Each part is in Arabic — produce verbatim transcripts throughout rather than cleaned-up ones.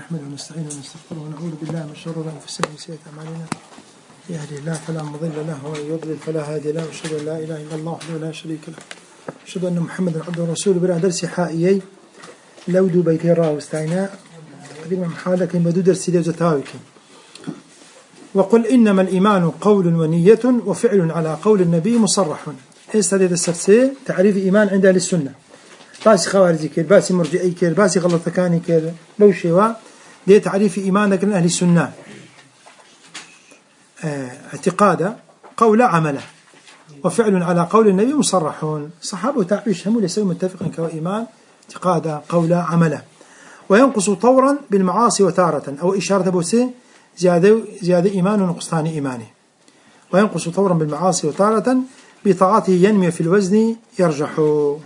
نحمده ونستعينه ونستغفره ونعوذ بالله من شرور انفسنا ومن سيئات اعمالنا. يهدي الله فلا مضل له ومن يضلل فلا هادي له، واشهد ان لا اله الا الله وحده لا شريك له، اشهد ان محمدا عبده ورسوله. بلا درس حائيي لو دو بيتي را واستعيناء تقريبا محاولة كلمة دو درس لو زتاويك. وقل انما الايمان قول ونية وفعل على قول النبي مصرح. هذا السرسي تعريف ايمان عند اهل السنه. باسي خوارزي كير، باسي مرجئي كير، باسي غلطكاني كير، لو شيوا دي تعريف إيمان لكن أهل السنة اه اعتقادا قول عمله وفعل على قول النبي مصرحون. صحابه وتعبيش هم ليسوا متفقين كإيمان اعتقادا قول عمله. وينقص طورا بالمعاصي وتارة، أو إشارة بوسي زيادة, زيادة إيمان ونقصان إيمانه. وينقص طورا بالمعاصي وتارة بطاعته ينمي في الوزن يرجح.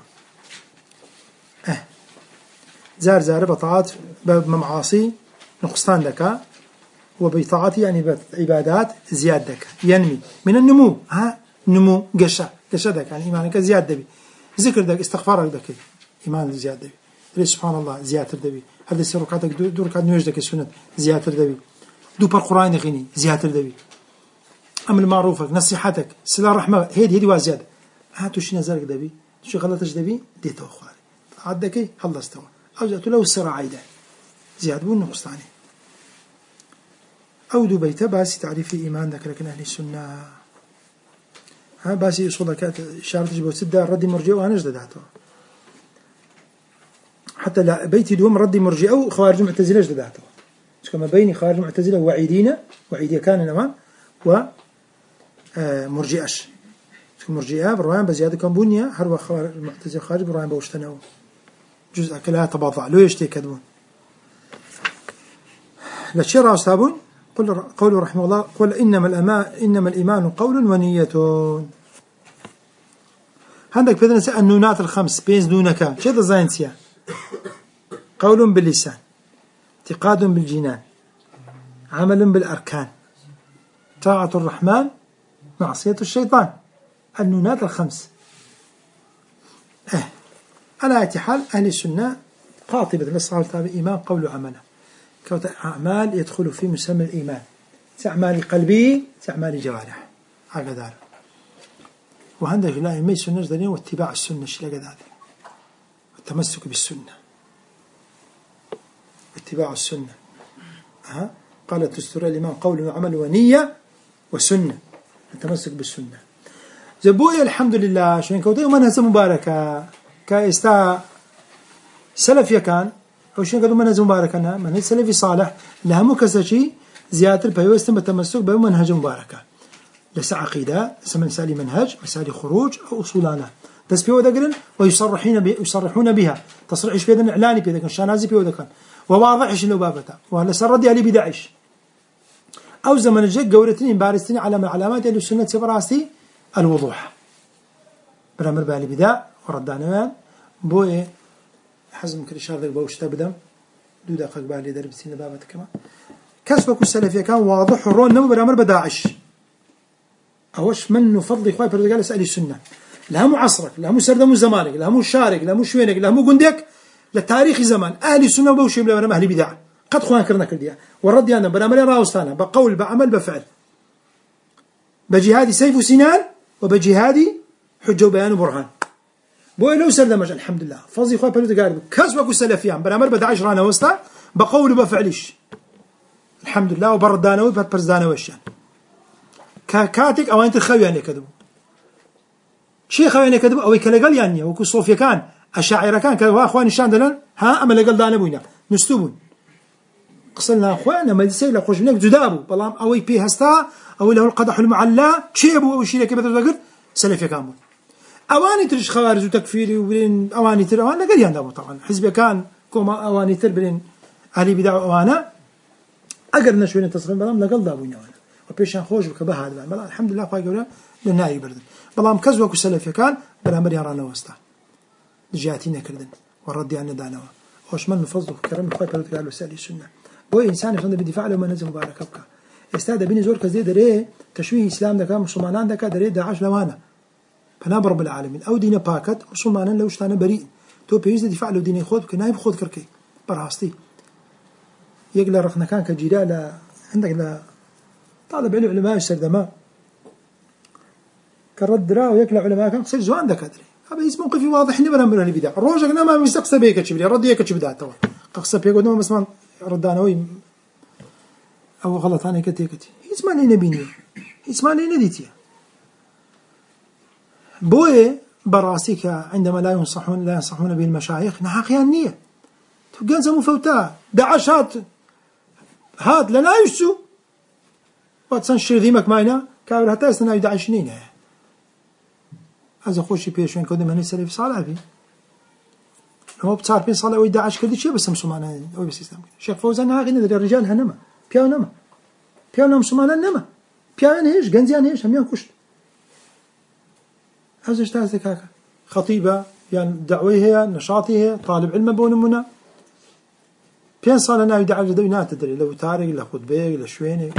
اه زار زار بطاعات بمعاصي نقصان لك، وبطاعتي يعني عبادات زياد لك ينمي من النمو. ها نمو قشة قشة دك يعني إيمانك زياد دبي، ذكر دك استغفارك دك إيمان زياد دبي، ليه سبحان الله زيادة دبي، هذا سرقاتك دور كاد نوجد دك السنة زيادة دبي، دو بالقرآن غني زيادة دبي، أمر معروفك نصيحتك سلا رحمة هيدي هيدي وزيادة. ها توشي نزارك دبي توشي غلطش دبي ديته أخواري عدك خلصتوا أو جاءت له السرعة عيدا زياد بون نقصاني. أو دو بيت باسي تعريف إيمان ذاك لكن أهل السنة. ها باسي يصول كات إشارة جبوت سدة ردي مرجئ وأنا جدداته، حتى لا بيتي دوم ردي مرجئ أو خوارج معتزلة جدداته، كما بيني خوارج معتزلة وعيدين وعيدية كان نما و مرجئش مرجئة بالرواية بزيادة كان بنية هروا خوارج معتزلة خارج بالرواية بوشتناو جزء كلها تباطع لو يشتي كذبون. للشرع أصحابون قل قوله رحمه الله قل إنما الأمان إنما الإيمان قول ونية. عندك بدنا النونات الخمس بيز دونك شيء الزاينسيا قول باللسان، اعتقاد بالجنان، عمل بالأركان، طاعة الرحمن، معصية الشيطان. النونات الخمس. اه على أي حال أهل السنة قاطبة بالصحابة والتابعين إيمان قول وعمله، كوت أعمال يدخل في مسمى الإيمان، أعمال قلبي أعمال جوارح هكذا. وعندك لا يمي السنة جدًا واتباع السنة شيء هذا، والتمسك بالسنة واتباع السنة. ها قالت تستر الإيمان قول وعمل ونية وسنة، التمسك بالسنة. زبوي الحمد لله شوين كوتي ومنهج مباركة كايستا سلف يكان أو شيء قدوم منهج مبارك أنا منهج سلفي صالح لها مكسشي زيادة البيوستم بالتمسك بمنهج مباركة لس عقيدة لس مسالي منهج مسالي خروج أو أصولانا بس بيو ذكرن ويصرحين بي يصرحون بها تصريح إيش بيدن إعلاني بيدن شانازي بيو ذكرن وواضحش إنه بابته وهلا سردي علي بداعش أو زمن الجد جورتني بارستني على علامات أهل السنة سبراستي الوضوح برامر بالي بداع وردانوان بوي حزم كريشار ذاك بوش تبدأ دو دقيقة بالي درب سين بابته كمان كسبك السلفية كان واضح الرون نمو برامر بداعش أوش من فضل إخوة برتقال أسأل السنة لها مو عصرك لها مو سردة مو زمانك لها مو شارك لها مو شوينك لها مو قندك للتاريخ زمان أهل السنة بوش يبلا برامر أهل بداع قد خوان كرنا كرديا والرد يعني برامر راوستانا بقول بعمل بفعل بجهادي سيف وسنان وبجهادي حجة وبيان وبرهان. بوي لو سردمج الحمد لله فضي إخوة برتقال كسبك السلفيان برامر بداعش رانا وستا بقول بفعلش الحمد لله وبردانه وبات برزدانه وشان كاتك أو أنت الخويان يكذبوا شيء خويان يكذبوا أو يكلقل يعني وكو صوفيا كان الشاعر كان كوا أخوان الشان دلن ها أما لقل دانا بوينا نستوبون قصلنا أخوانا ما يصير لقوش منك جدابو بلام أو يبي هستا أو له القدح المعلى شيء أبو أو شيء كذا تقول سلفي كامل أواني ترش خوارج وتكفيري وبين أواني تر أوان لقل يندمو طبعا حزب كان كوما أواني تر بين أهلي بدع أوانا أقرنا شوية تصرف بلام لقل دابوينا وبيشان خوش وكبه هذا بلا الحمد لله قاي قولا للناي بردن بلام كزوا كسلف كان بلا مريان رانا وستا جاتينا كردن والرد يعني دانوا خوش من فضل كرم قاي برد قالوا سالي السنه بو انسان يفند بدفاع له منزل مبارك ابكى استاد بني زور كزي دري تشويه اسلام دكا مسلمان دكا دري داعش لوانا فنا رب العالمين او دين باكت مسلمان لو شتانه بريء تو بيز دفاع له دين خود كنايب خود كركي براستي يقل رخنا كان كجيرا عندك لا طالب علم علماء السردماء كرد راو يقل علماء كان قصير زوان ذاك أدري هذا اسمه موقفي واضح نبرة من البدع الروج أنا ما مستقصى بيك تشبلي رد يك تشبدها توا قصة بيك ودم بس ما ردانا وي أو غلط أنا كتي كتي اسمع لي نبيني اسمع لي نديتي بوي براسك عندما لا ينصحون لا ينصحون به المشايخ نحقيا النية تبقى زمو فوتا دعشات هاد لنا يشو واتسنشر ذيمك ماينا كاول حتى يستنى يدعشنين هذا خوشي بيشوين كودم هني سلف صالح فيه لما بتصار بين صالح ويدعش كل شيء بس مسلمان أو بس إسلام شيخ فوزان هاقين الرجال هنما بياو نما بياو نما مسلمان نما بياو هيش جنزيان هيش هم ينكشت هذا ايش تاسك هكا خطيبة يعني دعوة هي نشاطي هي طالب علم بون منا بين صار أنا يدعش دوينات تدري لو تارك لا خطبة لا شويني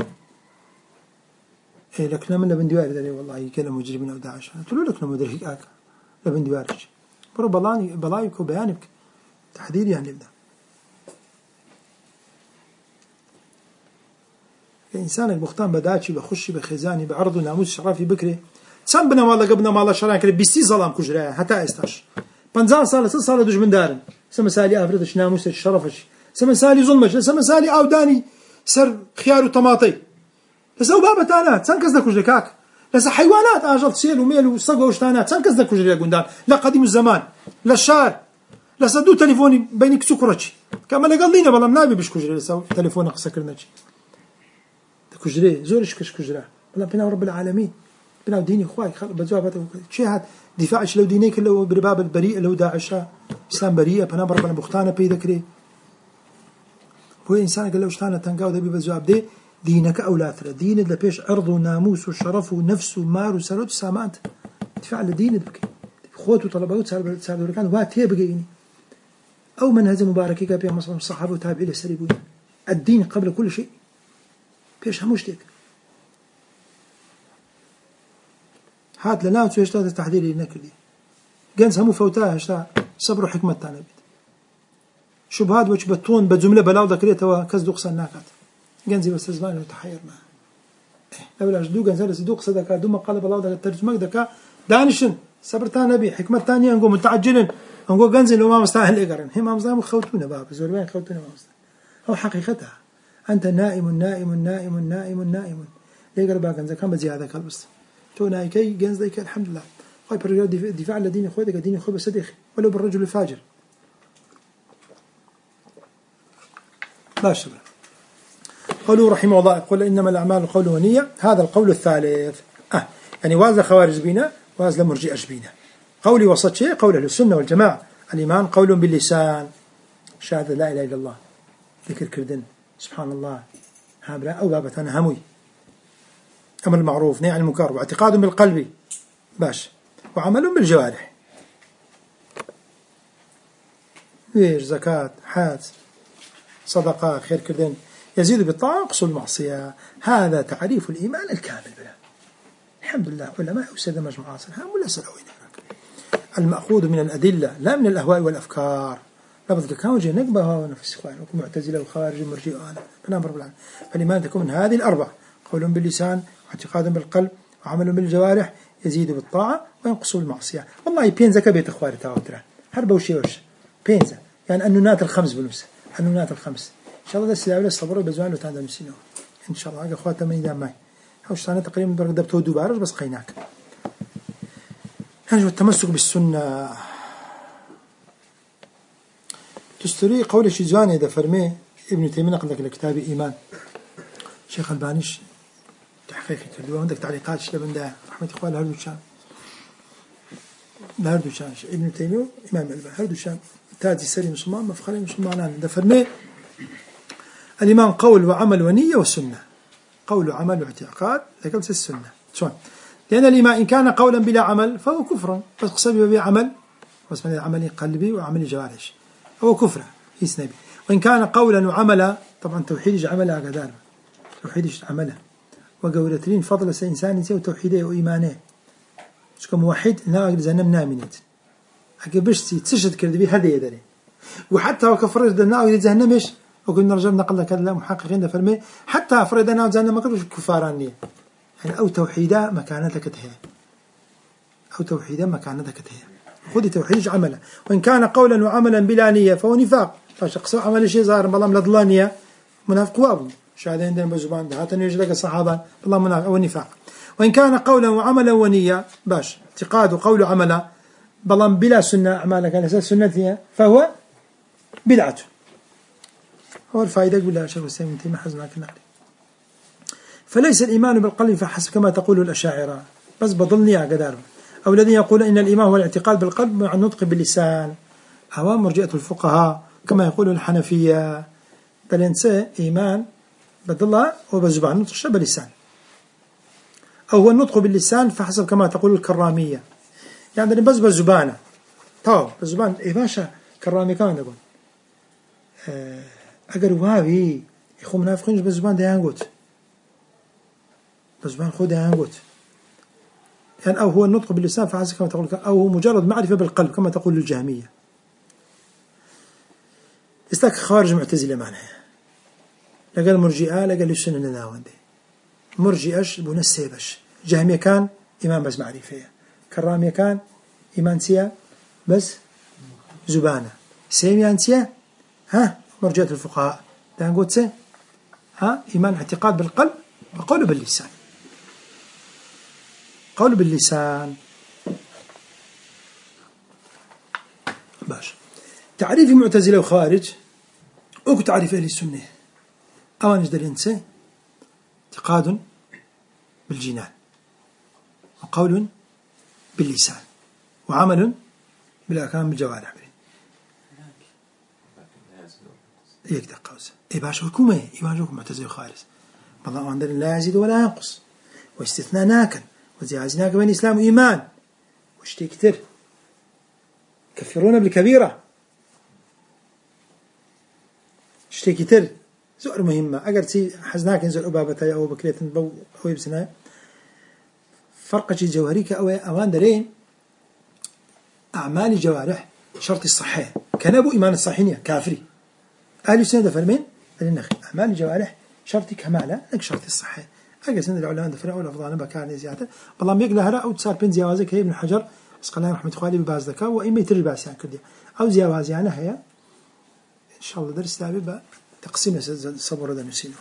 إيه لكن من لبن دوار دري والله يكلم مجرمين أو داعش تقول لك لما دري هيك لبن دوارش برو بلاني بلايك وبيانك تحذير يعني يبدأ الإنسان المختان بداتشي بخشي بخزاني بعرض ناموس شرافي بكري سام بنا مالا قبنا مالا شران كري بيستي ظلام كجرا حتى استاش بنزان صار ست صار دوج من دارن سما سالي أفرضش ناموس شرفش سما سالي ظلمش سما سالي أوداني سر خيار وطماطي لسه بابا تانات سان كذا كجرا كاك لسه حيوانات أجل سيل وميل وصقوا وشتانات سان كذا كجرا قندان لا قديم الزمان لا الشار لسه دو تليفوني بينك سكرتش كما لقلينا بالله منابي بش كجرا لسه تليفونك سكرناش كجرا زورش كش كجرا والله بنا رب العالمين بنا ديني خواي بجوابته شيء هذا دفاعش لو دينيك لو برباب البريء لو داعش إسلام بريء بنا برب البختانة بيذكري هو إنسان قال لو شتانة تنقاو ذبي بجواب ده دينك أولاد دين اللي بيش عرض وناموس وشرف ونفس ومار وسرود سامات دفاع لدين بك خوت وطلبات سال سال وركان واتيه بقيني أو من هذا مبارك يقابل مصر الصحابة وتابعين السريبون الدين قبل كل شيء بيش هموشتك هات لنا وتشتغل التحذير النكدي جنس همو فوتاه اشتا صبر وحكمة تانا بيت شبهات وش بتون بجملة بلاو ذكريتها كز دوق سناكات جنزي بس زمان وتحير معه لو لاش دوق جنزي دوق صدقة دوما قال بلاو ذك الترجمة ذكا دانشن صبر تانا بي حكمة تانية نقول متعجلين نقول جنزي لو ما مستاهل إقرن هم ما مستاهل خوتونا باب زورين خوتونا ما مستاهل أو حقيقتها أنت نائم نائم نائم نائم نائم ليه قال جنزي كم بزيادة كالبس تو نايكي جنز ذيك الحمد لله خاي برجال دفاع الدين خوي ذاك الدين خوي بصديق ولو بالرجل الفاجر لا شبه قالوا رحمه الله يقول إنما الأعمال قول ونية هذا القول الثالث آه يعني وازل خوارج بينا وازل مرجئ بينا قولي وسط شيء قول أهل السنة والجماعة الإيمان قول باللسان شهادة لا إله إلا الله ذكر كردن سبحان الله هابلا أو بابتنا هموي أمر المعروف نهي عن المنكر واعتقاد بالقلب باش وعمل بالجوارح ويش زكاة حاج صدقة خير كردن يزيد بالطاعة قصر المعصية هذا تعريف الإيمان الكامل بلا الحمد لله علماء أسد مجموعة هم ولا سلوين المأخوذ من الأدلة لا من الأهواء والأفكار لا بدك كان وجه نقبها ونفس إخوان وكم معتزلة وخارج ومرجئ أنا بنام رب العالمين فالإيمان تكون من هذه الأربع قول باللسان واعتقاد بالقلب وعمل بالجوارح يزيد بالطاعة وينقص بالمعصية والله بينزا كبيت أخواري تاوترا هربا وشي وش بينزا يعني النونات الخمس بنفسه النونات الخمس إن شاء الله ده السلاوي الصبر بزوان وتعدم سنو إن شاء الله أخوات من يدام معي هوش ثاني تقريبا درجة دبتو دوبارج بس قيناك يعني التمسك بالسنة تستري قول شيزاني ده فرمي ابن تيمية نقل لك الكتاب إيمان شيخ البانيش تحقيقي كردوا عندك تعليقات شلبن ده رحمة إخوان هردو شان هردو شان ابن تيمية إمام الباني هردو شان تاتي سري مسلمان مفخري مسلمان ده فرمي الإيمان قول وعمل ونية وسنة قول وعمل واعتقاد ذكرت السنة شلون لأن الإيمان إن كان قولا بلا عمل فهو كفر بس قصبي به عمل واسمه عملي قلبي وعملي جوارح هو كفر يسنبي وإن كان قولا وعملا طبعا توحيد عمله قدار توحيد عمله وقولتين فضل إنسان يسوي توحيده وإيمانه مش كموحد لا أقدر زنم نامنيت أكيد بس تشهد كذا بي هذا يدري وحتى وكفر ده نا أقدر زنم إيش وكنا رجال نقل لك هذا محققين فرمي حتى أفرادنا وزانا ما كانوش كفارانية يعني أو توحيدا مكانتك تهي أو توحيدا مكانتك تهي خذ توحيد عمله وإن كان قولا وعملا بلا نية فهو نفاق فشخص عمل شيء ظاهر بالله من لضلانية منافق وابو شهادة عندنا بزبان ده هاتن يجلك الصحابة بالله منافق أو نفاق وإن كان قولا وعملا ونية باش اعتقاد وقول وعملا بالله بلا سنة أعمالك على أساس سنتها فهو بدعة هو الفائدة يقول لها شيخ الإسلام ابن تيمية حزناك النعلي فليس الإيمان بالقلب فحسب كما تقول الأشاعرة بس بضلني يا قدار أو الذين يقول إن الإيمان هو الاعتقاد بالقلب مع النطق باللسان أو مرجئة الفقهاء كما يقول الحنفية تلنسى إيمان بدله وبزبان نطق باللسان أو هو النطق باللسان فحسب كما تقول الكرامية يعني بس بزبانة طاو بزبان إيه باشا كرامي كان يقول أه أجر وهابي يخو منافقين بزبان ده ينقط بزبان خود ينقط يعني أو هو النطق باللسان فحسب كما تقول أو هو مجرد معرفة بالقلب كما تقول الجهمية استاك خارج معتزلة معناها لقال مرجئة لقال السنة لنا وندي مرجئش بنسيبش جهمية كان إيمان بس معرفة كرامية كان إيمان سيا بس زبانة سيميان سيا ها مرجئة الفقهاء ده نقول سي ها إيمان اعتقاد بالقلب وقول باللسان قول باللسان باش تعريف معتزلة وخارج أو تعريف أهل السنة أوان جدل إنسان اعتقاد بالجنان وقول باللسان وعمل بالأركان بالجوارح يك دقوس إيه باش حكومة إيه باش حكومة معتزلة وخارج والله عندنا لا يزيد ولا ينقص واستثناء ناكن وزيازناك بين الإسلام وإيمان واشتي كتير كفرون بالكبيرة اشتي كتير زؤر مهمة أقر تي حزناك نزل أبابتها أو بكريت بو أو يبسنا فرق شيء جوهريك أو أوان درين أعمال الجوارح شرط الصحيح كان أبو إيمان الصحيحية كافري أهل السنة فرمين النخ أعمال الجوارح شرط كمالة لك شرط الصحيح أجل سنة العلماء دفرع ولا فضانا بكارني زيادة بالله ميقل هلا أو تصار بين زيوازك هي ابن حجر اسقلنا رحمة خوالي بباز ذكاء وإما يتري باس يعني كردي أو زيواز يعني هي إن شاء الله درس تابع تقسيم الصبر هذا نسينه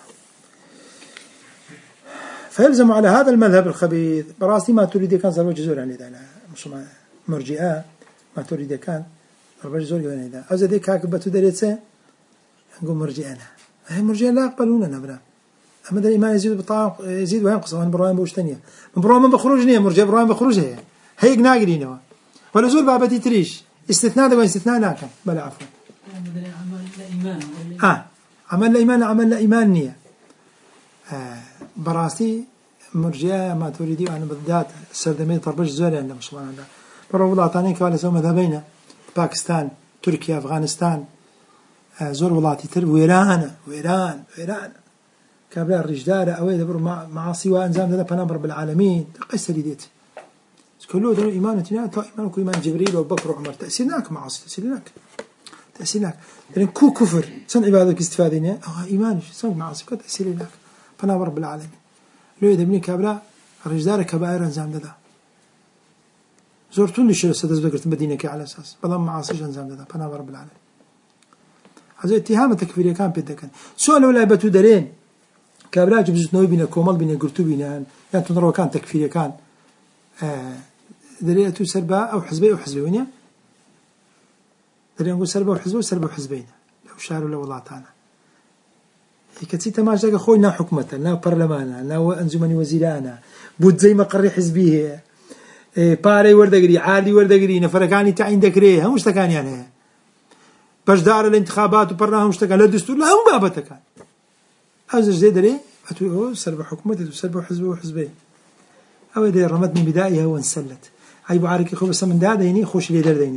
فيلزم على هذا المذهب الخبيث براسي ما تريد كان زلوا جزور يعني ده مش مرجئة ما تريد كان ربع جزور يعني ده أو زي كاك بتدريسه نقول مرجئنا هي مرجئة لا يقبلوننا نبرا أما ده الإيمان يزيد بطاق يزيد وينقص من برايم بوش تانية من برايم بخروج نية مرجئة برايم بخروج هي هيك ناقرينه ولا زول بابتي تريش استثناء ده واستثناء ناكن بلا عفوا آه عمل إيمان عمل إيمان نية آه براسي مرجئة ما تريدي أنا بالذات السردمية طربش زوري عندنا مش الله عندنا برا ولاطانين كوالا سو مذهبين باكستان تركيا أفغانستان آه زور ولاتي تر ويران ويران ويران كابلا الرجدارة أو يدبر مع معاصي وأنزام ذا بنام رب العالمين قصة ديت كله ده إيمانتنا تا إيمانك إيمان جبريل وبكر وعمر تأثيرناك معاصي تأثيرناك تأثيرناك لأن كو كفر سن عبادك استفادينه أو إيمانش سن معاصي كده تأثيرناك بنام رب العالمين لو يدبني كابلا الرجدارة كبائر أنزام ذا زرتون ليش سدز بقرت مدينة على أساس بضم معاصي أنزام ذا بنام رب العالمين هذا اتهام تكفيري كان بيده كان سؤال ولا بتو درين كابلا جبزت نوي بينا كومال بينا قرتو بينا يعني تنظروا كان تكفيري كان آه دري تو سربا أو حزبي أو حزبين دري نقول سربا وحزبي وسربا وحزبين لو شعر ولا والله تعالى هي كتير تماش لقى خوينا حكمة لا برلمانا لا أنزمني وزيرانا بود زي ما قري حزبيه إيه باري وردقري عادي وردقري نفرقاني تعين دكريه هم مش تكان يعني باش دار الانتخابات وبرناهم مش تكان لا دستور لا هم بابا كان هذا زي دري أتو سربا حكومته وسربا حزبي وحزبين أو إذا رمت من بداية هو انسلت عيب عارك يخو بس من ده ديني خوش لي در ديني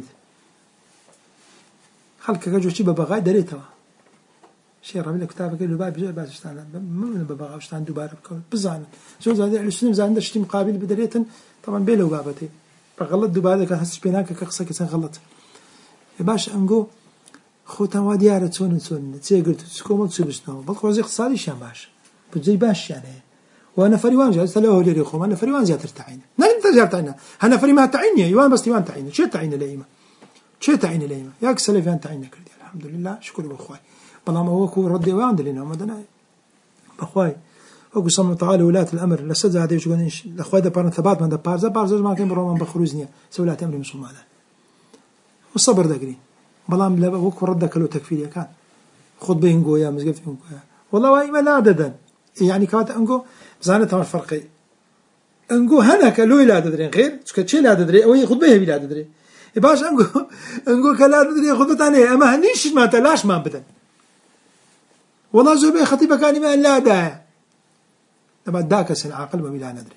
خلك كجو شيء ببغاء دريتها شيء ربي لك كتابك اللي باب بجاء بعد اشتغل من ببغاء اشتغل دوباره بكون بزعل شو زاد على السنين زاد عندك شيء مقابل بدريتن طبعا بيله وبابتي بغلط دوباره كان حسش بيناك كقصة كسان غلط باش أنجو خوتان وا دیارە چۆن چۆن چێگرت چکۆمە چ بستنەوە بەڵکو وەزی اقتصادیشیان باش بجێی باشیان هەیە و نەفەری وان جا لە هەولێری خۆمان نەفەری وان زیاتر تعینە نەریم تەجار تعینە هە نەفەری ما تعینە یوان بەستی وان تعینە چێ تعینە لە ئێمە چێ تعینە لە ئێمە یاک سەلەفیان تعینە کردی الحەمدولله شکر بەخوای بەڵام ئەوە وەکو ڕەدێوان دلێنەوە مەدەنایە بەخوای وەکو سەمە تەعالە ولاة الأمر لەسەر جادەی چگەنیش لەخوای دەپارن ثەباتمان دەپارزە پارزە ژماکەین بڕۆمان بە خروج نییە سەولاتی ئەمری موسڵمانان و سەبر دەگرین بەڵام لە وەکو ڕەت دەکەلەوە تەکفیریەکان خودبەی هەنگۆیە مزگەفتی هەنگۆیە وەڵڵا وای ئێمە لا دەدەن یعنی کاتە ئەنگۆ بزانێت تەماش فەرقی ئەنگۆ هەنەکە لۆی لا دەدرێن غێر چکە چێ لا دەدرێ ئەوەی خودبەی هەبی لا دەدرێ باش ئەنگۆ ئەنگۆ کە لا دەدرێ خودبەتان هەیە ئەمە هەنیشمانتە لاشمان بدەن وەڵڵا زۆربەی خەتیبەکانیمان لادایە لەما دا کەسن عاقل بەوی لا نەدرێ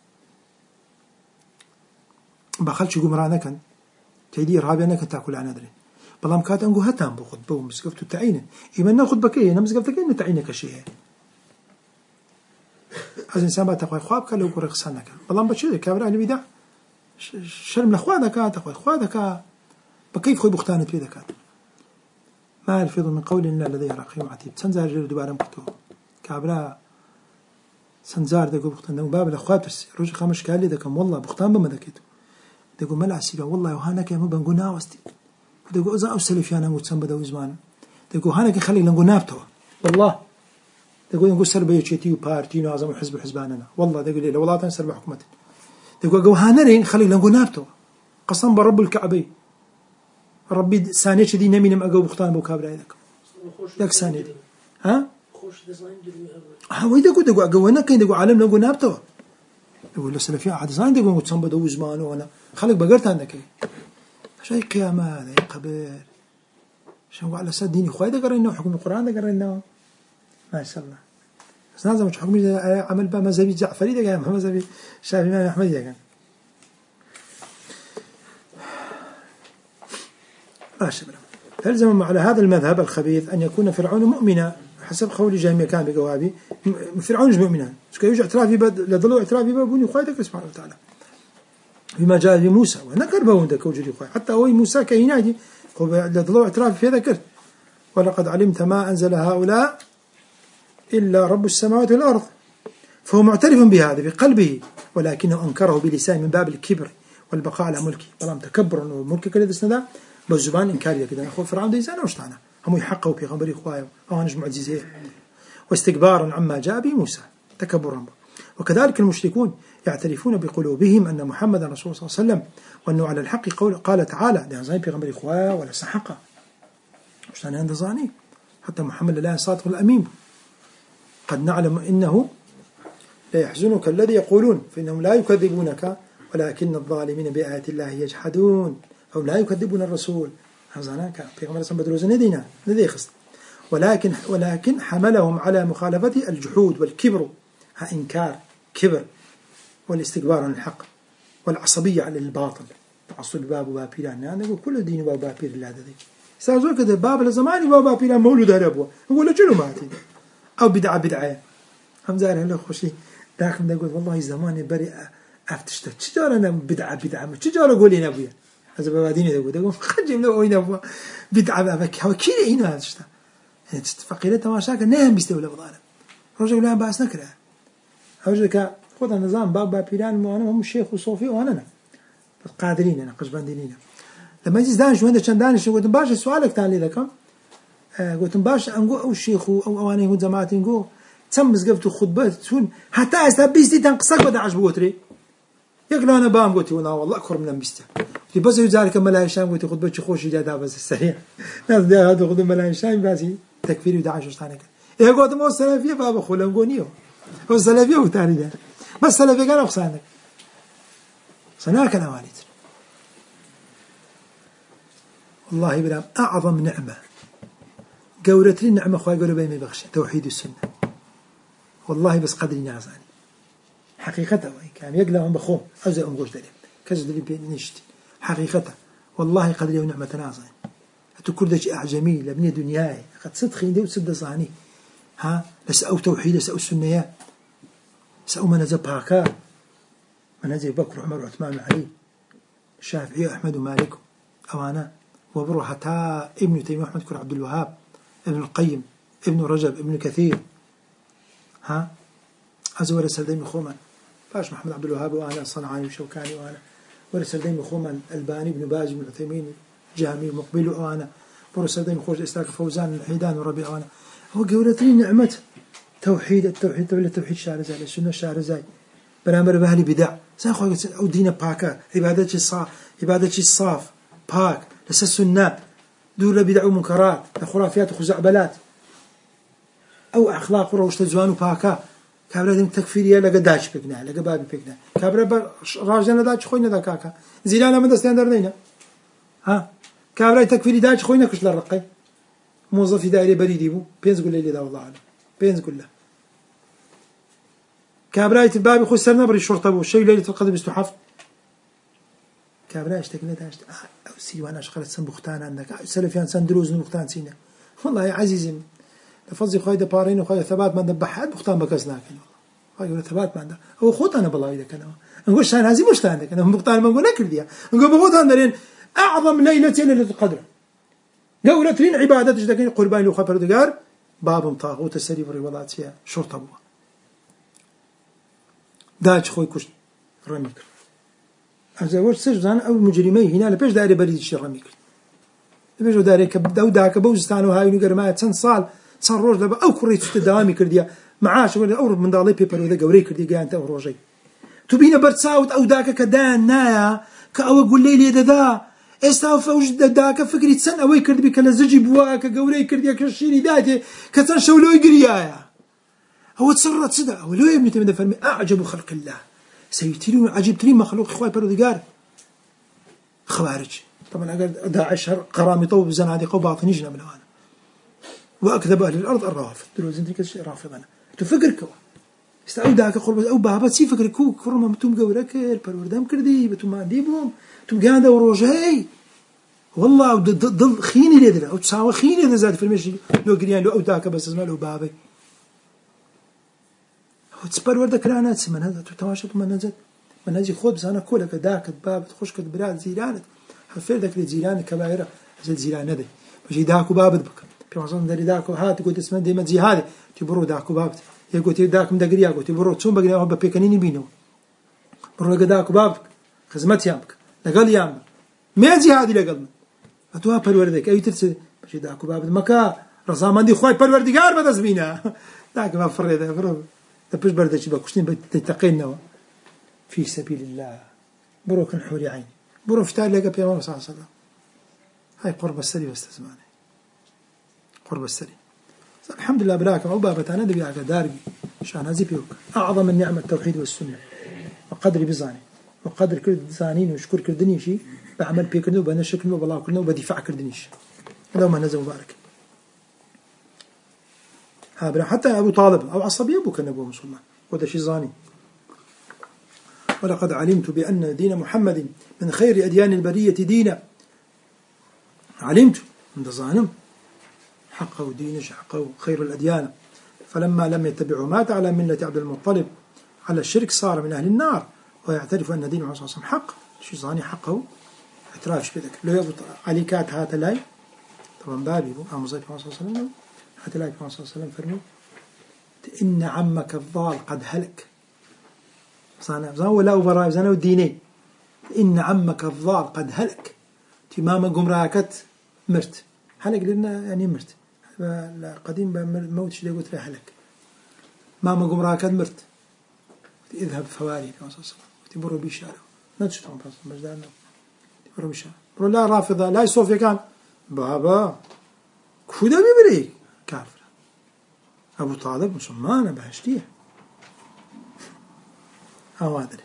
بە خەڵکی گومڕا نەکەن تێدی ڕابێ نەکە تاکو لا نەدرێن بەڵام کات ئەنگۆ هەتان بۆ خودبە و مزگەفت و تعینە ئێمە نە خودبەکەی هەیە نە مزگەفتەکەی نە تعینەکەشی هەیە ئەز ئینسان با تەخوای خوا بکە لەو گۆڕەی قسە نەکە بەڵام بەچێ کابرا ئەهلی بیدع شەرم لە خوا دەکات تەخوای خوا دەکات بە کەیف خۆی بوختانت پێ دەکات ما يلفظ من قول إلا لديه رقيب عتيد چەند جار لێرە دووبارە کردەوە کابرا چەند جار دەگوت بوختان دەم باب لە خوا ترسی ڕۆژی خەمەش کار لێ دەکەم وەڵڵا بوختان بمە دەکەیت دەگو مەلا سیرە وەڵڵا و هانەکە ئەمە بەنگۆ ناوەستی دەگو ئەزا ئەو سەلەفیانە و چەند بەدەوی زمانە دەگو هانەکە خەڵک لەنگۆ نابتەوە والله دەگو ئەنگۆ سەر بە یەکێتی و پارتی و نازم و حزب و حزبانەنە والله دەگو لێ لە وڵاتان سەر بە حکومەت دەگو ئەگەو هانەرێن خەڵک لەنگۆ نابتەوە قەسەم بە ڕەب الکەعبەی ڕەبی سانێکی دی نەمینم ئەگەو بوختان بۆ کابرای دەکەم یەک سانێ دی ها هەوەی دەگو دەگو ئەگەوە نەکەین دەگو عالم لەنگۆ نابتەوە دەگو لە سەلەفیان حەدیثان دەگو چەند بەدەوی زمانەوەنە خەڵک بەگەرتان دەکەی شای قیامەت ئەی قەبر شەوا لەسەر دینی خوای دەگەڕێنەوە حکمی قورئان دەگەڕێنەوە ماشەڵڵا بەس نازانم چ حکمی عەمەل بە مەذهبی جەعفەری دەگەن مەذهبی شافعی ئیمام ئەحمەدی دەگەن ماشي تلزم على هذا المذهب الخبيث أن يكون فرعون مؤمنا حسب قول جهمية كان بجوابي فرعون مش مؤمنا يوجد اعترافي بد لضلوا اعترافي بابوني خويتك سبحانه وتعالى بما جاء بموسى ونكر بوندك وجدي خوي حتى هو موسى كينادي لضلوا اعترافي في ذكر ولقد علمت ما أنزل هؤلاء إلا رب السماوات والأرض فهو معترف بهذا بقلبه ولكنه أنكره بلسان من باب الكبر والبقاء على ملكه بلام تكبر إنه ملكك الذي استندى بالزبان إنكارية كده أخو فرعون ده إنسان وشتانا هم يحققوا في خبري إخوائه أو نجم معجزة واستكبارا عما جاء به موسى تكبرا وكذلك المشركون يعترفون بقلوبهم أن محمد رسول صلى الله عليه وسلم وأنه على الحق قول قال تعالى ده زين في خبري إخوائه ولا سحقه وشتانا عند ظاني حتى محمد لا صادق الأمين قد نعلم إنه لا يحزنك الذي يقولون فإنهم لا يكذبونك ولكن الظالمين بآيات الله يجحدون أو لا يكذبون الرسول هذانك في غمر سن بدروز ندينا ندي خص ولكن ولكن حملهم على مخالفة الجحود والكبر ها إنكار كبر والاستكبار عن الحق والعصبية على الباطل تعصب باب وبابيران يعني نقول كل دين باب وبابير الله ذي سأزور كذا باب الزمان باب وبابيران مولود هربوا ولا جلو ماتين أو بدعة بدعة هم زار هلا خوشي داخل نقول والله زمان بريء أفتشت تجار أنا بدعة بدعة ما تجار أقولين أبويا هذا باباديني ده ده خرج من وين أبوه بدعة بابك هو كذا هنا هذا شتا يعني تفقيرة تماشاك نهم بيستوي لبضانه رجل لا بأس نكره أوجدك خذ النظام باب بابيران وأنا هم الشيخ وصوفي وأنا قادرين أنا قصبان دينينا لما يجي دانش وين كان دانش قلت باش سؤالك تاني ذاك قلت باش أنقو أو الشيخ أو أواني هو جماعة نقو تم زقفت خطبة تون حتى استبيستي تنقصك وده عجبوتري يقول أنا بام قلت والله والله أكثر من بيسته بس يجارك ملاهي شام قلت خطبة خوش جدا بس السريع ناس ده هذا خطبة ملاهي شام بس تكفير ودعش وستانك إيه قلت ما السلفية فأبى خلهم قونيو هو السلفية وتاني ده بس السلفية كان أقصانك صناك أنا والد والله بلا أعظم نعمة قولت لي النعمة أخوي قولوا بين بخش توحيد السنة والله بس قدري نازاني حقيقته كان يقلهم بخوم أوزي أم قوش دليم كذا دليم نشتي حقيقته والله قدري ونعمة نازاني أتكل ذا أعجمي لبني دنياي قد صدخي دي وصد صاني ها لسأو توحيد لسأو السنيات سأو منزب هاكا منزب بكر عمر وعثمان وعلي الشافعي أحمد ومالك أو أنا وبروح حتى ابن تيمية محمد كر عبد الوهاب ابن القيم ابن رجب ابن كثير ها أزور سردين خومن باش محمد عبد الوهاب وأنا الصنعاني وشوكاني وأنا ورسردين خومن الباني ابن باز بن عثيمين جامي مقبل وأنا ورسردين خوش إسراك فوزان الحيدان وربيع وأنا هو قولتني نعمة توحيد التوحيد توحيد التوحيد شارزاي السنة شارزاي برامر بهلي بدع زين خوي أو دين باكا عبادة الصاف عبادة الصاف باك لسه السنة دور بدع ومنكرات خرافيات وخزعبلات أو أخلاق وروش تزوان وباكا كابرا دم تكفيرية لقى داش بقنا لقى بابي بقنا كابرا راجنا داش خوينا ذا كاكا زيلانا من دستان درنينا ها كابرا تكفيري داش خوينا كش للرقي موظف دائري بريدي بو بينز قول لي ذا والله أعلم بينز قول له كابرا يتبابي خو سرنا بري الشرطة بو شيء ليلة القدر بستحف كابرا اشتكنا داش أو سيوانا شغلت سن بختان عندك سلفيان سن دروز بختان سينا والله يا عزيزي لفظي خايدة بارين وخايدة ثبات ما ندبح حد بختان بكسنا كله خايدة ثبات ما عنده هو خود أنا بالله إذا كان نقول شان هذه مش عندك أنا بختان ما نقول أكل ديا نقول بختان درين أعظم ليلة ليلة القدر قولة لين عبادة جدكين قربان لو خبر دجار باب طاغوت السري والرياضات فيها شرطة بوا داش خوي كش رميك أزواج سجدان أو مجرمي هنا لبيش داري بريد شيء رميك لبيش داري كبد أو داك بوزستان وهاي نقدر ما تسن صال صار روج لبا أو كريت تدامي كرديا معاش ولا أو من ضالي بيبر وذا جوري كردي جا أنت وروجي تبينا برتساوت أو داك كدان نايا كأو أقول لي ذا ذا استوفى وجد داك فكرة سنة وي كرد بك لزجي بوا كجوري كرديا كشيني داتي كتن شولو يجريايا هو تصرت صدق ولو يا ابني تمد فرمي أعجب خلق الله سيترون عجبتني مخلوق إخوة بردقار خوارج طبعا أقول داعش قرامطة وبزنادقة وباطنيجنا من هنا وأكذب أهل الأرض الرافض دلوز أنت كذا رافض أنا تفكرك استعودك قرب أو بابا تسي فكرك كرما بتوم جورك البروردام كردي بتوم عنديبهم توم جاندا وروجي والله ضل خيني لذا أو تساوي خيني لذا زاد في المشي لو قريان لو أوداك بس اسمه له بابي هو تسبر وردك رانات من هذا تتواشط من نزل من هذه خود بس أنا كلك داك باب تخش كد براد زيرانت حفردك لزيران كبائرة زي زيران هذا بجي داك وباب بك في مصان داري داك وهات قلت اسمه ديما زي هذا تبرو داك وبابت يقول داك من دقريا قلت تبرو تسوم بقريا هو ببيكانين بينه برو داك وبابك خدمت يامك لقال يامك ما زي هذه لقال أتوها بالوردك أي ترسل بجي داك وبابت مكا رزامان دي خوي بالوردقار بدأ زمينا داك ما فريده فرو تبش بردش بكشتين بتتقينا في سبيل الله برو كن حوري عين برو فتال لقى بيامه صلى الله عليه وسلم هاي قرب السري واستزمانه قرب السري الحمد لله براك عبابة أنا دبي على داري شان هذي بيوك أعظم النعمة التوحيد والسنة وقدر بزاني وقدر كل زانين وشكر كردني شيء بعمل بيكردو وبنا شكل وبالله كلنا وبدفع كردنيش هذا ما نزل مبارك ها حتى أبو طالب أو عصبي أبو كان أبو مسلمان وده شيء زاني ولقد علمت بأن دين محمد من خير أديان البرية دينا علمت من ظانم حقه دين حقه خير الأديان فلما لم يتبعوا مات على ملة عبد المطلب على الشرك صار من أهل النار ويعترف أن دين محمد صلى الله عليه وسلم حق شيء زاني حقه اعتراف بذلك لو يبط علي كات هات لاي طبعا بابي أم صلى الله عليه وسلم هات لاي محمد صلى الله عليه وسلم فرمي إن عمك الضال قد هلك زانا زانا ولا وبراء زانا والدينين إن عمك الضال قد هلك تمام قمراكت مرت هلك لنا يعني مرت قديم موت شيء قلت له هلك ماما قمراكت مرت اذهب فواري كما صلى الله عليه وسلم تبرو بيشاره نتشتهم بس مجدنا تبرو بيشاره برو لا رافضة لا صوفيا كان بابا كفودا بيبري كافر أبو طالب مسلمان بهشتيه أوادر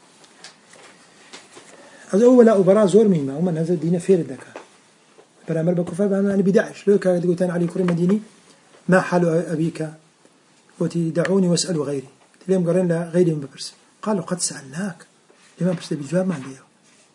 هذا أول أبراء زور مهمة ومن هذا الدين فير الدكا برامر بكفار بأنا أنا بدعش لو كان يقول تاني علي كريم مديني ما حال أبيك وتدعوني واسألوا غيري تلهم قرن لا غيرهم ببرس قالوا قد سألناك لما برس بالجواب ما عنده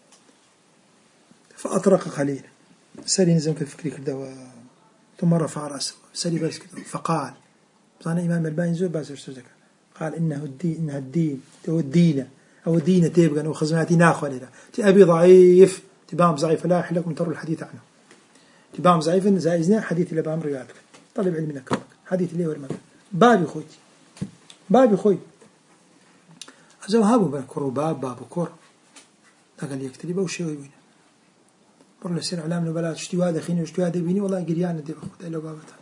فأطرق قليلا سالي نزم كفكري كده ثم رفع رأسه سالي بس كده فقال صار إمام الباني زور بس ارتزق قال إنه الدين إنها الدين هو الدين أو الدين تبقى أو خزماتي ناخذ له تأبي ضعيف تبام ضعيف لا يحل لكم تروا الحديث عنه تبام ضعيف زائزنا حديث اللي بام رجالك طلب علمنا كلك حديث اللي ورمك بابي خوتي بابي خوي أزو هابو بكر باب باب كور قال يكتري بوشي وين برا سير علام نبلات اشتي هذا خيني واشتي هذا بيني والله قريان دي بخوت إلا بابتها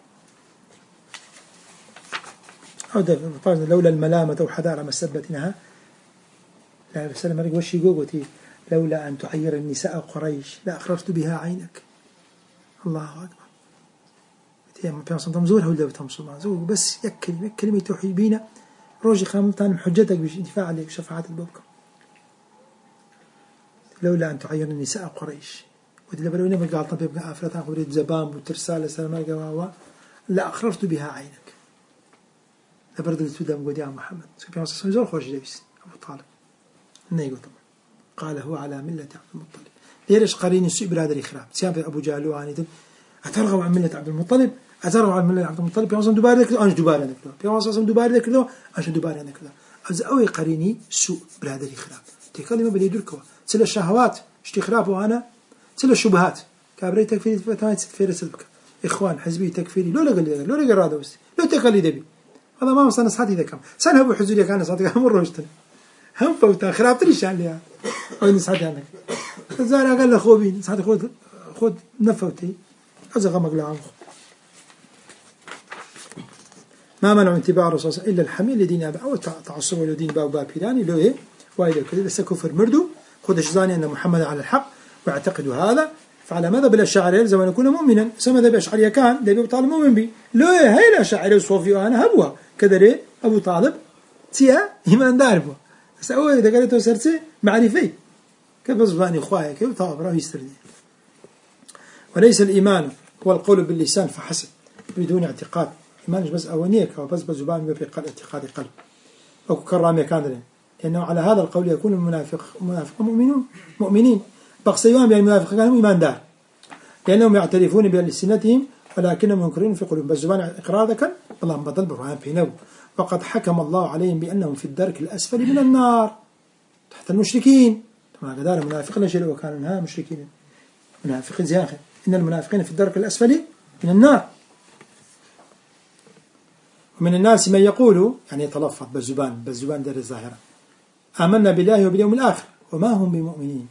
أو ده لولا الملامة أو حذار مسبتناها لا رسالة مرق وشي قوتي لولا أن تعير النساء قريش لا أخرجت بها عينك الله أكبر تيام بيان تمزورها ولا بتمصر زوج بس يكلم كلمة توحيد بينا روجي خامتان حجتك بش دفاع عليك شفاعة البوكم لولا أن تعير النساء قريش ودي لبلوني ما قال طبيب قافلة أخبرت زبان وترسالة سلام الجواب لا أخرجت بها عينك لبرد التدم قد يا محمد سبحان الله زور خوش جيبس أبو طالب نيجو طبعا قال هو على ملة عبد المطلب ليش قرين السوء بهذا الإخراب سيان أبو جهل وعني أترغب عن ملة عبد المطلب أترغب عن ملة عبد المطلب في وصل دبار ذاك أنش دبار ذاك في وصل دبار ذاك له أنش دبار ذاك له أز أوي قريني سوء بهذا الإخراب تكلم بدي يدركوا سل الشهوات اشتخراب وأنا سل الشبهات كابري تكفيري فتاة تكفير سلبك إخوان حزبي تكفيري لولا قال لي لولا قال هذا بس لو تقليد بي هذا ما وصلنا صحتي ذا كم سنة أبو حزوري كان صحتي كم مرة وشتنا هم فوتا خراب تريش عليها أو صحتي عندك الزارع قال له خوبين صحتي خود خود نفوتي أزغى مقلعه ما منع انتباع الرسول إلا الحميل لدين أبا أو تعصب لدين باب باب بيراني لو إيه وإذا كذا بس كفر مردو خد الشزاني أن محمد على الحق واعتقد هذا فعلى ماذا بالأشاعرة يلزم أن يكون مؤمنا سما ذا بأشعرية كان ده أبو طالب مؤمن بي لو إيه هاي الأشاعرة وصوفي وأنا هبوها كذا ليه أبو طالب تيا إيمان داربه بس أول إذا قالته سرسي معرفي كيف أصبحني إخوائي كيف طالب راه يستردي وليس الإيمان هو القول باللسان فحسب بدون اعتقاد إيمان بس أونيك أو بس بزبان بقلب اعتقاد قلب أو كرامي كان لأنه على هذا القول يكون المنافق منافق مؤمنون مؤمنين بقصيهم يعني المنافق كانوا إيمان دار لأنهم يعترفون بألسنتهم ولكنهم منكرين في قلوبهم بس زبان إقرار ذكر اللهم بطل برهان في نو وقد حكم الله عليهم بأنهم في الدرك الأسفل من النار تحت المشركين طبعا قدار المنافق لا شيء لو كانوا منها مشركين منافقين زياخر إن المنافقين في الدرك الأسفل من النار ومن الناس من يقول يعني يتلفظ بالزبان بالزبان دار الظاهرة آمنا بالله وباليوم الآخر وما هم بمؤمنين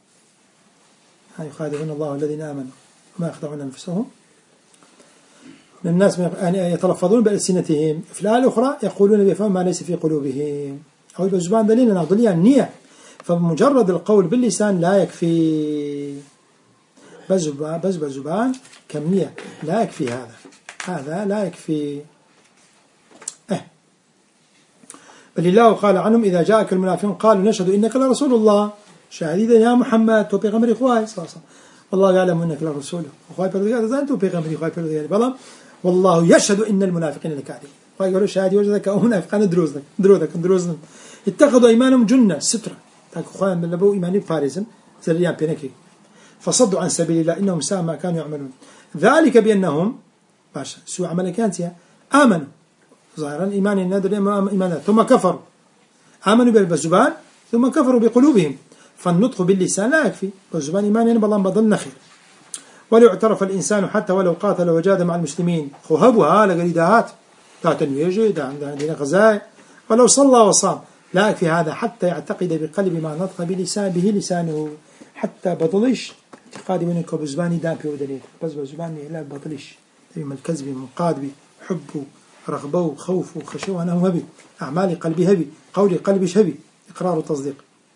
يخادعون الله الذين آمنوا وما يخدعون أنفسهم من الناس يتلفظون بألسنتهم في الآية الأخرى يقولون بفهم ما ليس في قلوبهم أو بالزبان دليل ناضليا النية فمجرد القول باللسان لا يكفي بس بس بالزبان كمية لا يكفي هذا هذا لا يكفي اه بل الله قال عنهم إذا جاءك المنافقون قالوا نشهد إنك لرسول الله شاهدين يا محمد تو بيغمري خواي صلى الله عليه وسلم والله يعلم إنك لرسول خواي بردو هذا زين تو بيغمري خواي بردو يعني بلام والله يشهد إن المنافقين لكاذبون خواي يقولوا شاهدي وجدك أو منافقان دروزك درودك دروزنا اتخذوا إيمانهم جنة سترة تاكو خواي من لبوا إيماني بفارسا زريان بينكي فصدوا عن سبيل الله إنهم ساء ما كانوا يعملون ذلك بأنهم باشا سوء عمل كانت آمنوا ظاهرا إيمان النادر إيمانات ثم كفروا آمنوا بالزبان ثم كفروا بقلوبهم فالنطق باللسان لا يكفي بالزبان إيمان بالله بضل نخير ولو اعترف الإنسان حتى ولو قاتل وجاد مع المسلمين خوهبها لقريدات لا تنويجي دا عندنا غزايا ولو صلى وصام لا يكفي هذا حتى يعتقد بقلب ما نطق بلسان به لسانه حتى بطلش اعتقادي منك بزباني دامبي ودليل بس بزباني لا بطلش من الكذب من قادبي حبه رغبه خوفه خشوه أنه هبي أعمال قلبي هبي قولي قلبي هبي إقرار وتصديق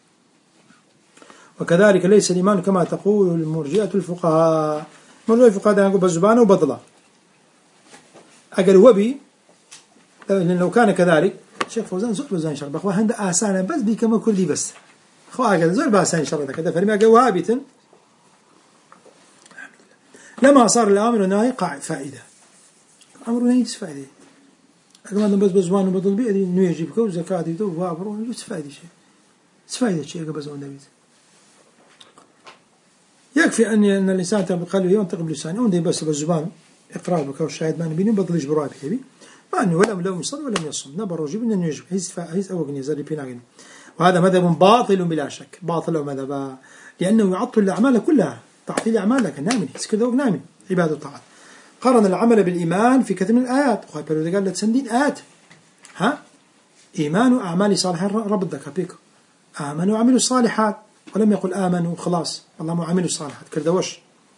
وكذلك ليس الإيمان كما تقول المرجئة الفقهاء مرجئة الفقهاء يقول بزبانه وبطلة أقل وبي لأن لو كان كذلك شيخ فوزان زول فوزان شرب أخوة هند آسانا بس بي كما كل دي بس أخوة أقل زول بآسان شرب كذا فرمي أقل وهابتا لما صار الأمر والنهي قاعد فائدة أمر والنهي فائدة أقل بس بزبانه وبطل بي أدري إنه يجيب كو زكاة يدو وابر فائدة شيء فائدة شيء أقل بزبان دبيت يكفي أن أن الإنسان بقلبه ينطق بلسانه وندي بس بالزبان إقرار بك والشاهد ما نبينه بطلش برابي هبي ما أنه ولم لم يصل ولم يصم نبر رجب إنه يجب هيز هيز أوجني زري بيناغني وهذا مذهب باطل بلا شك باطل ومذهب لأنه يعطل الأعمال كلها تعطيل الأعمال لك نامن هيز كذا ونامن عبادة الطاعات. قارن العمل بالإيمان في كثير من الآيات. وهي بلو قال لتسندين آيات ها إيمان وأعمال صالحة رب الذكر بيك آمنوا وعملوا الصالحات ولم يقل آمنوا خلاص والله ما عملوا الصالحات كردوش.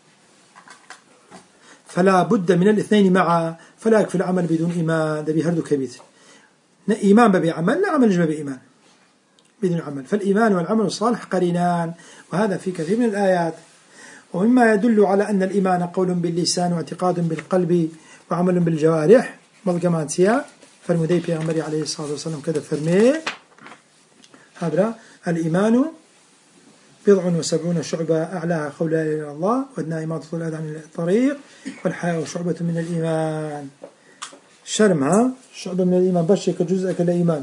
فلا بد من الاثنين معا فلا يكفي العمل بدون إيمان ده بيهردو كبيت إيمان ببي عمل لا عمل جمع بإيمان بدون عمل. فالإيمان والعمل الصالح قرينان وهذا في كثير من الآيات. ومما يدل على أن الإيمان قول باللسان واعتقاد بالقلب وعمل بالجوارح مضجمانتيا فالمدي بيغمري عليه الصلاة والسلام كذا فرمي هذا الإيمان بضع وسبعون شعبة أعلاها قول لا إله إلا الله وأدناها إماطة الأذى عن الطريق والحياء شعبة من الإيمان. شرمها شعبة من الإيمان بشك جزء كالإيمان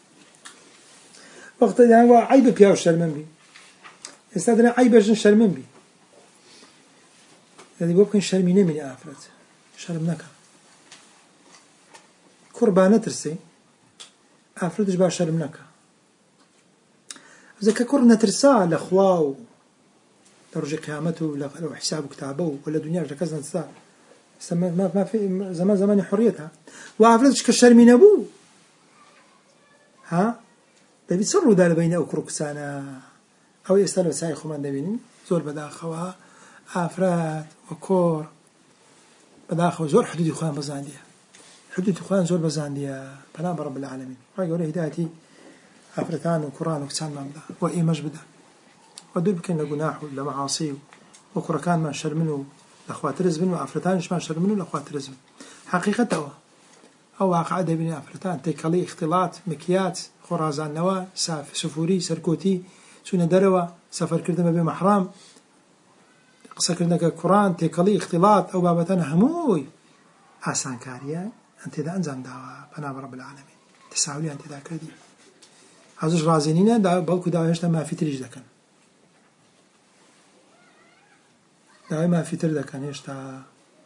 وقت يعني هو عيب بيها الشرمن بي يستاذنا عيب جن شرمن بي الذي ممكن شرمينه من آفرت شرمناك قربانة ترسي آفرتش با شرمناك إذا كقرنا ترسا لأخواه درجة قيامته لو حساب كتابه ولا دنيا ركزنا ترسا ما ما في زمان زمان حريتها وآفرتش كشرمين أبوه ها دبي تصروا دار بين أو كروكسانا أو يستلو ساي خمان دبينين زور بداخوا آفرات وكور بداخوا زور حدود إخوان بزاندية حدود إخوان زور بزاندية بنام رب العالمين راجع وله هدايتي آفرتان وقرآن وكسان مامدا وإيه مجبدا ودول بكين لجناح ولا معاصي وكركان ما شر منه لأخوات رزبن وآفرتانش ما شر منه لأخوات رزبن حقيقته أو واقع بين آفرتان تكالي اختلاط مكيات خرازان نوا ساف سفوري سركوتي سنة دروا سفر كردما بمحرام قصة كردنا كقرآن تكالي اختلاط أو بابتنا هموي آسان كاريا أنت إذا أنزل دعوة بنام رب العالمين تساولي أنت إذا كردي هذوش رازينين دا بالكو دعوة هشتا ما في تريج دكان دعوة ما في تر دكان هشتا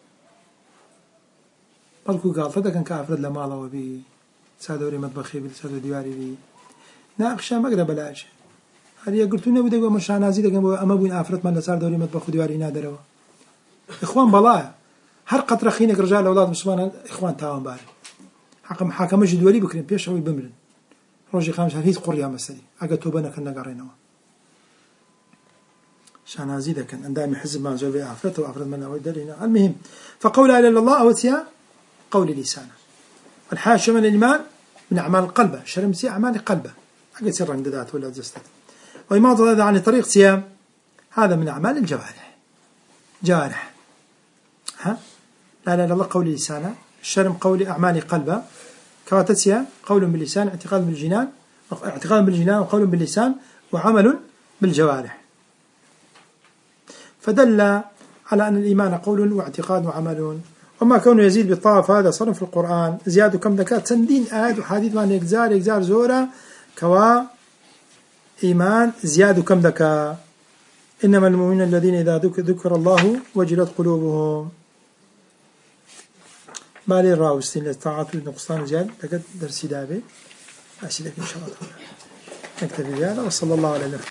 بالكو قالت دكان كافرد لمالا وبي سادوري مطبخي بي سادو ديواري بي ناقشا مقرب بلاش هذه قلتونا بدي أقول مش عنازي دكان أما بين آفرت من لسار دوري مطبخ وديواري نادروا إخوان بلاء هر قطرة خينك رجال أولاد مسلمان إخوان تاون باري حق محاكمة جدولي بكرين بيش أوي بمرن روجي خامس هذه قرية مسألة أجا توبنا كنا قريناه شان هذي ذا كان عندما حزب ما زول بأفرت وأفرت من أود لنا المهم فقول لا إله إلا الله أوتيا قول لسانه الحاشة من الإيمان من أعمال القلب شرمسي أعمال القلب حاجة سر عند ذات ولا جسد وإماطة هذا عن طريق صيام هذا من أعمال الجوارح جوارح ها لا إله إلا الله قول لسانه الشرم قول أعمال قلبه كواتسيا قول باللسان اعتقاد بالجنان اعتقاد بالجنان وقول باللسان وعمل بالجوارح فدل على أن الإيمان قول واعتقاد وعمل وما كونه يزيد بالطاعة هذا صرف في القرآن زيادة كم ذكاء سندين آيات وحديث من يجزار يجزار زورا كوا إيمان زيادة كم ذكاء إنما المؤمنون الذين إذا ذكر الله وجلت قلوبهم مالي الراوستين للطاعات والنقصان زياد لقد درسي دابي أسيدك إن شاء الله نكتفي بهذا وصلى الله على نبينا